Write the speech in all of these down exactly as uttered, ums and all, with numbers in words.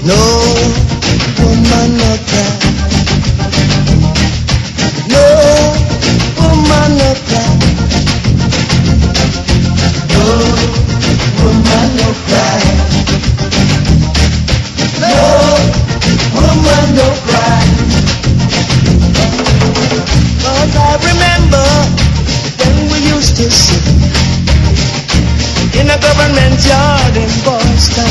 No woman no cry. No woman no cry. No woman no cry. No woman no cry. Cause I remember when we used to sit in a government yard in Boston,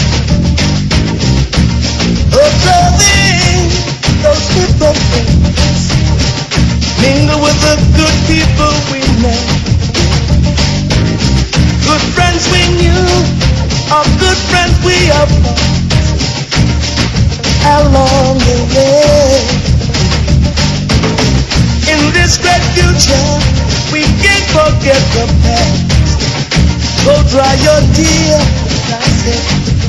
observing those people things, mingle with the good people we met, good friends we knew, or good friends we have lost along the way. In this great future, we can't forget the past. Go dry your tears, that's it.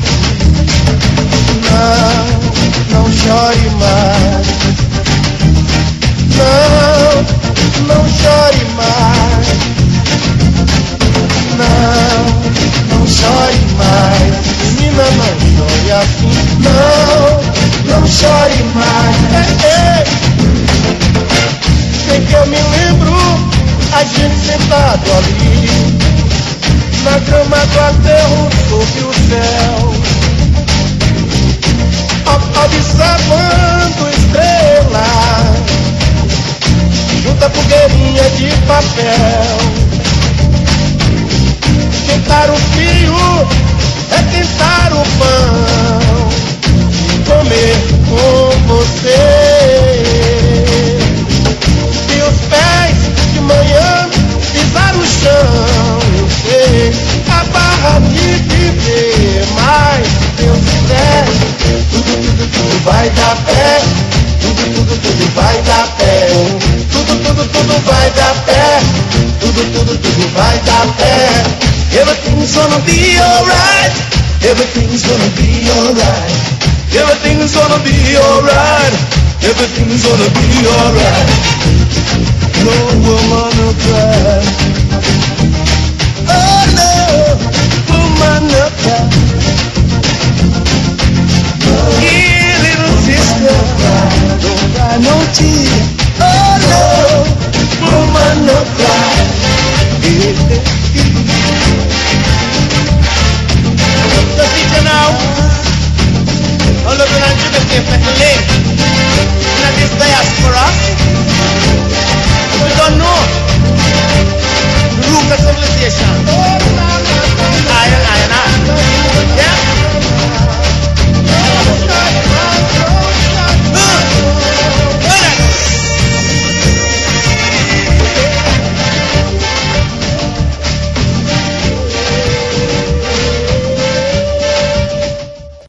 No, no shorty mine. No, no shorty mine. No, no shorty mine. Menina, não chore assim. Não, não chore mais. Ei, ei. Sei que eu me lembro, a gente sentado ali na grama do aterro sob o céu, observando estrelas junto à fogueirinha de papel. Esquentar o frio, requentar o pão e comer com você. E os pés de manhã pisar o chão, eu sei a barra de viver, mas se Deus quiser, tudo, tudo, tudo vai dar pé, tudo, tudo, tudo vai dar pé, tudo, tudo, tudo vai dar pé, tudo, tudo, tudo vai dar pé. Everything's gonna be alright, everything's gonna be alright, everything's gonna be alright, everything's gonna be alright. No woman no cry. Oh no, woman no cry.